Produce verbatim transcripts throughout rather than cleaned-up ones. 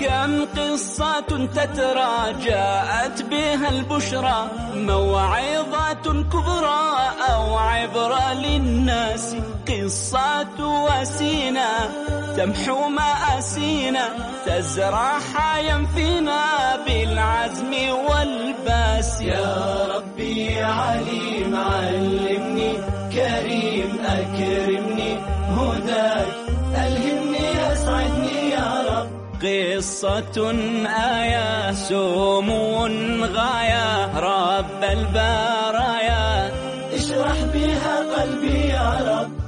كم قصة تترى جاءت بها البشرى، موعظة كبرى أو عبرة للناس، قصة وسينا تمحو مآسينا، تزرع حيا فينا بالعزم والباس. يا ربي يا عليم علمني، كريم أكرمني، هداك ألهمني أسعدني يا رب. قصة آية سمو غاية، رب البرايا اشرح بها قلبي يا رب.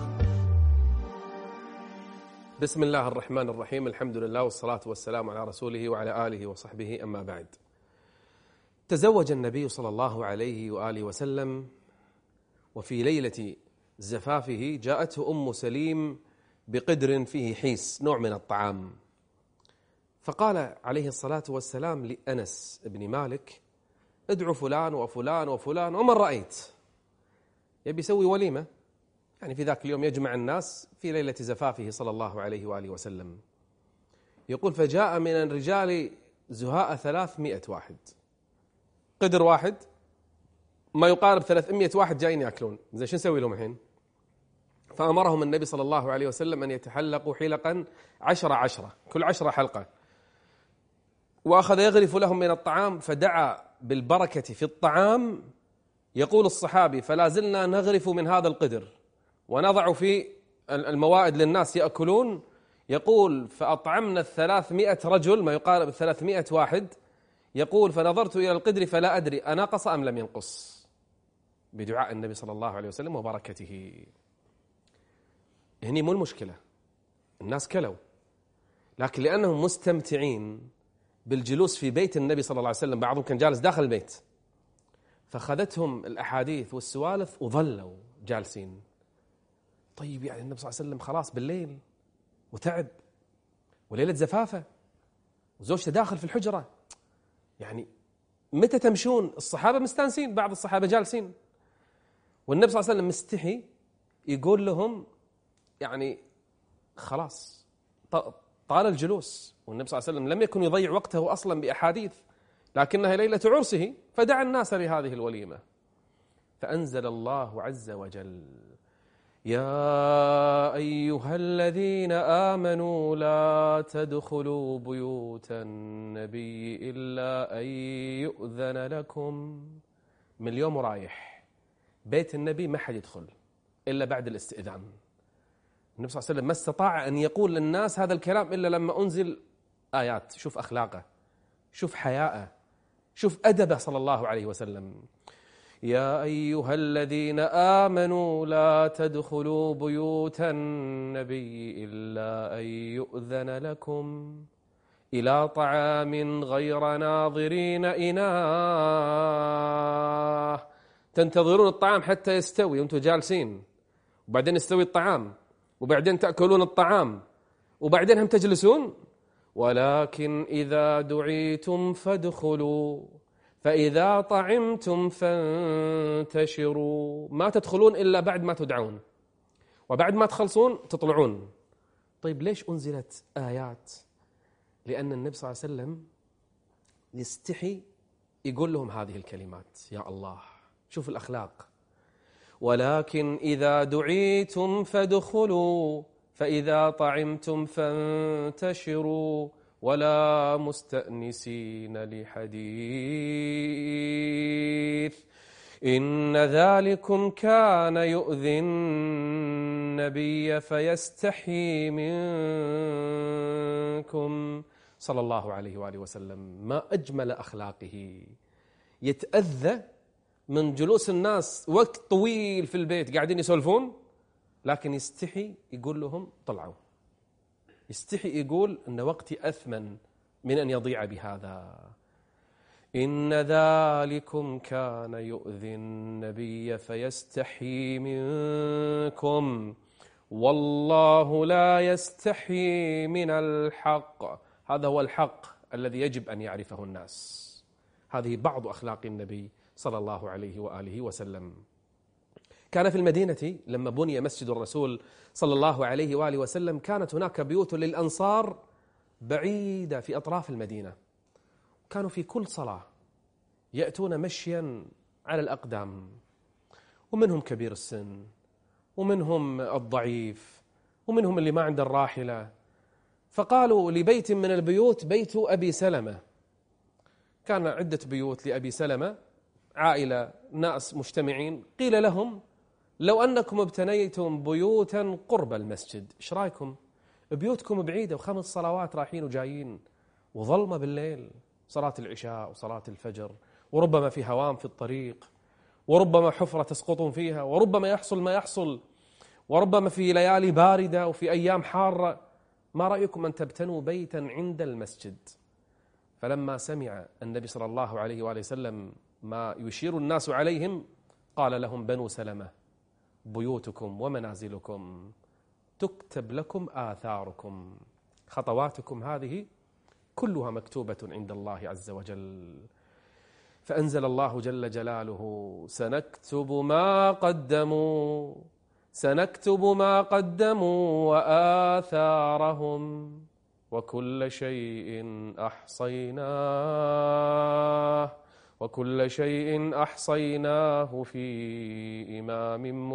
بسم الله الرحمن الرحيم، الحمد لله والصلاة والسلام على رسوله وعلى آله وصحبه، أما بعد. تزوج النبي صلى الله عليه وآله وسلم، وفي ليلة زفافه جاءته أم سليم بقدر فيه حيس، نوع من الطعام، فقال عليه الصلاة والسلام لأنس بن مالك: ادعو فلان وفلان وفلان ومن رأيت. يبي يسوي وليمة، يعني في ذاك اليوم يجمع الناس في ليلة زفافه صلى الله عليه وآله وسلم. يقول: فجاء من الرجال زهاء ثلاثمائة واحد، قدر واحد ما يقارب ثلاثمائة واحد جايين يأكلون. زي شو نسوي لهم الحين؟ فأمرهم النبي صلى الله عليه وسلم أن يتحلقوا حلقا عشرة عشرة، كل عشرة حلقة، وأخذ يغرف لهم من الطعام، فدعا بالبركة في الطعام. يقول الصحابي: فلا زلنا نغرف من هذا القدر ونضع في الموائد للناس يأكلون. يقول: فأطعمنا الثلاثمائة رجل، ما يقارب الثلاثمائة واحد. يقول: فنظرت إلى القدر فلا أدري أنقص أم لم ينقص، بدعاء النبي صلى الله عليه وسلم وبركته. هني مو المشكلة، الناس كلوا، لكن لأنهم مستمتعين بالجلوس في بيت النبي صلى الله عليه وسلم، بعضهم كان جالس داخل البيت، فخذتهم الأحاديث والسوالف وظلوا جالسين. طيب يعني النبي صلى الله عليه وسلم خلاص بالليل وتعب، وليلة زفافة، وزوجته داخل في الحجرة، يعني متى تمشون؟ الصحابة مستانسين، بعض الصحابة جالسين، والنبي صلى الله عليه وسلم مستحي يقول لهم يعني خلاص طال الجلوس. والنبي صلى الله عليه وسلم لم يكن يضيع وقته أصلا بأحاديث، لكنها ليلة عرسه، فدعا الناس لهذه الوليمة. فأنزل الله عز وجل: يا أيها الذين آمنوا لا تدخلوا بيوت النبي إلا أن يؤذن لكم. من اليوم ورايح بيت النبي ما حد يدخل إلا بعد الاستئذان. النبي صلى الله عليه وسلم ما استطاع أن يقول للناس هذا الكلام إلا لما أنزل آيات. شوف أخلاقه، شوف حياءه، شوف أدبه صلى الله عليه وسلم. يا أيها الذين آمنوا لا تدخلوا بيوت النبي إلا أن يؤذن لكم إلى طعام غير ناظرين إناه. تنتظرون الطعام حتى يستوي وأنتم جالسين، وبعدين يستوي الطعام، وبعدين تأكلون الطعام، وبعدين هم تجلسون. ولكن إذا دعيتم فادخلوا فإذا طعمتم فانتشروا. ما تدخلون إلا بعد ما تدعون، وبعد ما تخلصون تطلعون. طيب ليش أنزلت آيات؟ لأن النبي صلى الله عليه وسلم يستحي يقول لهم هذه الكلمات. يا الله، شوف الأخلاق. ولكن إذا دعيتم فادخلوا فإذا طعمتم فانتشروا ولا مستأنسين لحديث إن ذلكم كان يؤذي النبي فيستحي منكم صلى الله عليه وآله وسلم. ما أجمل أخلاقه، يتأذى من جلوس الناس وقت طويل في البيت قاعدين يسولفون، لكن يستحي يقول لهم طلعوا، يستحي يقول إن وقتي أثمن من أن يضيع بهذا. إن ذلكم كان يؤذي النبي فيستحي منكم والله لا يستحي من الحق. هذا هو الحق الذي يجب أن يعرفه الناس. هذه بعض أخلاق النبي صلى الله عليه وآله وسلم. كان في المدينة لما بني مسجد الرسول صلى الله عليه وآله وسلم كانت هناك بيوت للأنصار بعيدة في أطراف المدينة، كانوا في كل صلاة يأتون مشيا على الأقدام، ومنهم كبير السن، ومنهم الضعيف، ومنهم اللي ما عنده الراحلة. فقالوا لبيت من البيوت بيت أبي سلمة، كان عدة بيوت لأبي سلمة، عائلة ناس مجتمعين، قيل لهم لو أنكم ابتنيتم بيوتا قرب المسجد، إيش رأيكم؟ بيوتكم بعيدة وخمس صلوات رايحين وجايين، وظلمة بالليل، صلاة العشاء وصلاة الفجر، وربما في هوام في الطريق، وربما حفرة تسقطون فيها، وربما يحصل ما يحصل، وربما في ليالي باردة وفي أيام حارة. ما رأيكم أن تبتنوا بيتا عند المسجد؟ فلما سمع النبي صلى الله عليه وآله وسلم ما يشير الناس عليهم قال لهم: بنو سلمة، بيوتكم ومنازلكم تكتب لكم آثاركم، خطواتكم هذه كلها مكتوبة عند الله عز وجل. فأنزل الله جل جلاله: سنكتب ما قدموا سنكتب ما قدموا وآثارهم وكل شيء أحصيناه وكل شيء أحصيناه في إمام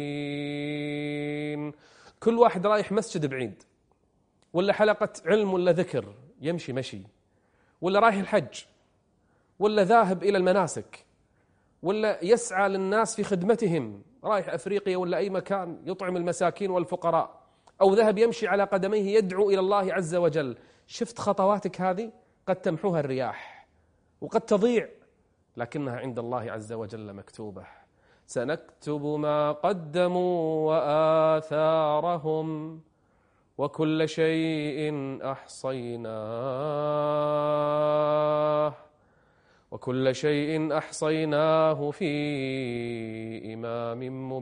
مبين. كل واحد رايح مسجد بعيد، ولا حلقة علم، ولا ذكر يمشي مشي، ولا رايح الحج، ولا ذاهب إلى المناسك، ولا يسعى للناس في خدمتهم، رايح أفريقيا ولا أي مكان يطعم المساكين والفقراء، أو ذهب يمشي على قدميه يدعو إلى الله عز وجل. شفت خطواتك هذه قد تمحوها الرياح وقد تضيع، لكنها عند الله عز وجل مكتوبة. سنكتب ما قدموا وآثارهم وكل شيء أحصيناه وكل شيء أحصيناه في إمام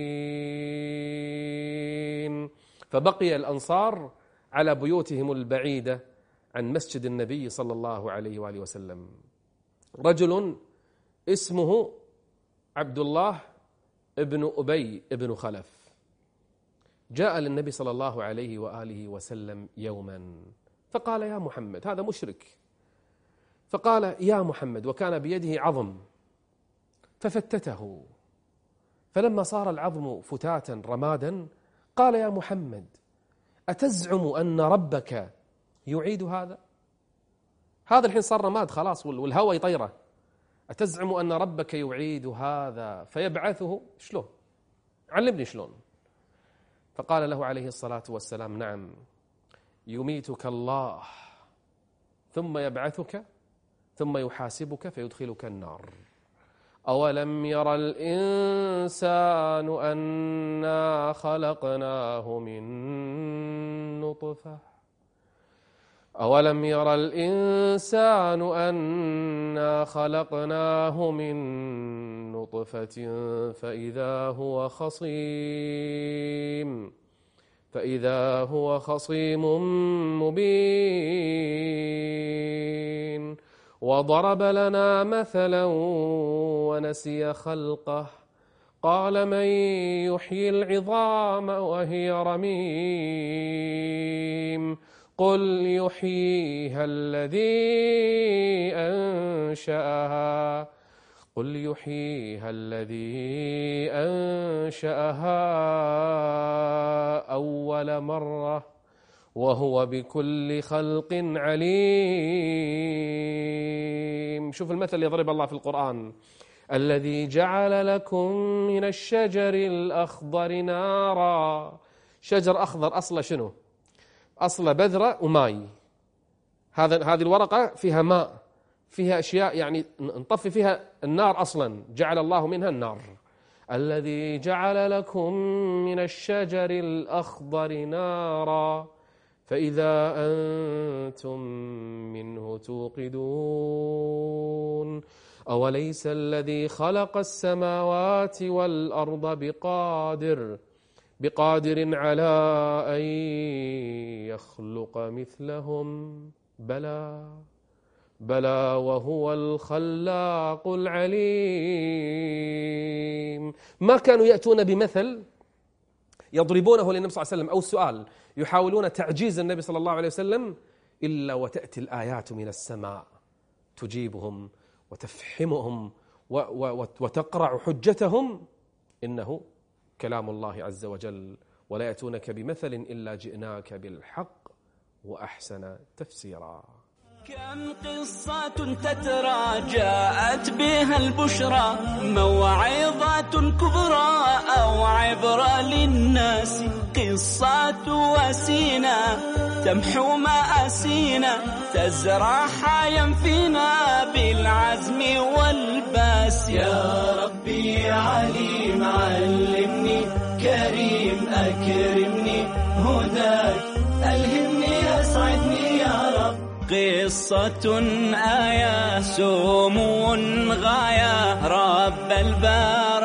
مبين. فبقي الأنصار على بيوتهم البعيدة عن مسجد النبي صلى الله عليه وآله وسلم. رجل اسمه عبد الله ابن أبي ابن خلف جاء للنبي صلى الله عليه وآله وسلم يوما فقال: يا محمد، هذا مشرك، فقال: يا محمد، وكان بيده عظم ففتته، فلما صار العظم فتاتا رمادا قال: يا محمد، أتزعم أن ربك يعيد هذا؟ هذا الحين صار رماد خلاص والهوى يطيره، أتزعم أن ربك يعيد هذا فيبعثه؟ شلون؟ علمني شلون. فقال له عليه الصلاة والسلام: نعم، يميتك الله ثم يبعثك ثم يحاسبك فيدخلك النار. أولم يرى الإنسان أنا خلقناه من نطفة أولم يرى الإنسان أنا خلقناه من نطفة فإذا هو خصيم فإذا هو خصيم مبين وضرب لنا مثلا ونسي خلقه قال: من يحيي العظام وهي رميم قل يحييها الذي أنشأها قل يحييها الذي أنشأها أول مرة وهو بكل خلق عليم. شوف المثل يضرب الله في القرآن: الذي جعل لكم من الشجر الأخضر نارا. شجر أخضر أصله شنو؟ أصله بذرة وماء. هذا هذه الورقة فيها ماء، فيها أشياء يعني نطفي فيها النار، أصلا جعل الله منها النار. الذي جعل لكم من الشجر الأخضر نارا فإذا أنتم منه توقدون أوليس الذي خلق السماوات والأرض بقادر بقادر على أن يخلق مثلهم بلى بلى وهو الخلاق العليم. ما كانوا يأتون بمثل يضربونه للنبي صلى الله عليه وسلم أو سؤال يحاولون تعجيز النبي صلى الله عليه وسلم إلا وتأتي الآيات من السماء تجيبهم وتفحمهم وتقرع حجتهم. إنه كلام الله عز وجل، ولا يأتونك بمثل إلا جئناك بالحق وأحسن تفسيرا. كم قصة تترى جاءت بها البشرى، موعظة كبرى أو عبرة للناس، قصة وسينا تمحو مآسينا، تزرع حيا فينا بالعزم والباس. يا ربي يا عليم علمني، كريم أكرمني، هداك ألهمني أسعدني يا رب. قصة آية سمو غاية، رب الباب